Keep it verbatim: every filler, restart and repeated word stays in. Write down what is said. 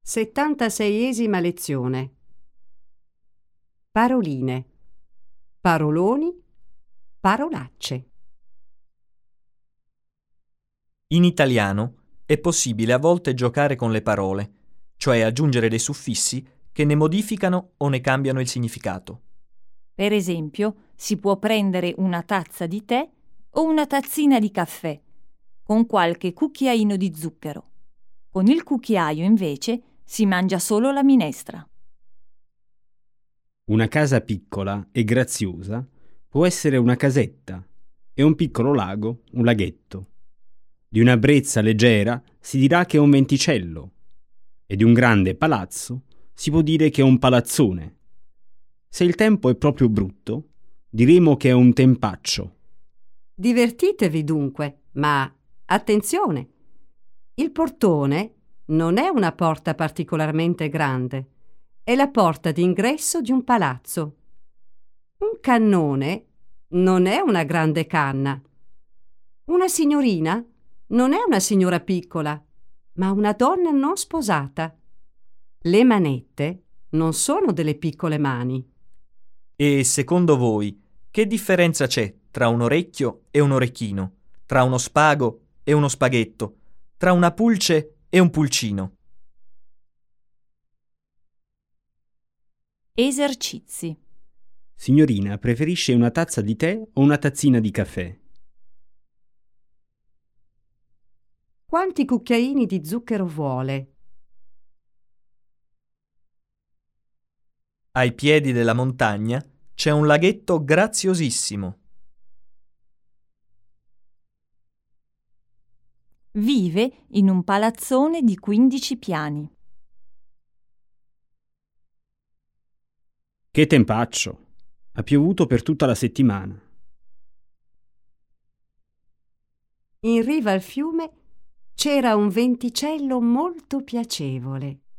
settantaseiesima lezione. Paroline, paroloni, parolacce. In italiano è possibile a volte giocare con le parole, cioè aggiungere dei suffissi che ne modificano o ne cambiano il significato. Per esempio, si può prendere una tazza di tè o una tazzina di caffè, con qualche cucchiaino di zucchero. Con il cucchiaio, invece, si mangia solo la minestra. Una casa piccola e graziosa può essere una casetta e un piccolo lago un laghetto. Di una brezza leggera si dirà che è un venticello e di un grande palazzo si può dire che è un palazzone. Se il tempo è proprio brutto, diremo che è un tempaccio. Divertitevi dunque, ma attenzione! Il portone non è una porta particolarmente grande, è la porta d'ingresso di un palazzo. Un cannone non è una grande canna. Una signorina non è una signora piccola, ma una donna non sposata. Le manette non sono delle piccole mani. E secondo voi, che differenza c'è tra un orecchio e un orecchino, tra uno spago e uno spaghetto, tra una pulce e un pulcino? Esercizi. Signorina, preferisce una tazza di tè o una tazzina di caffè? Quanti cucchiaini di zucchero vuole? Ai piedi della montagna c'è un laghetto graziosissimo. Vive in un palazzone di quindici piani. Che tempaccio! Ha piovuto per tutta la settimana. In riva al fiume c'era un venticello molto piacevole.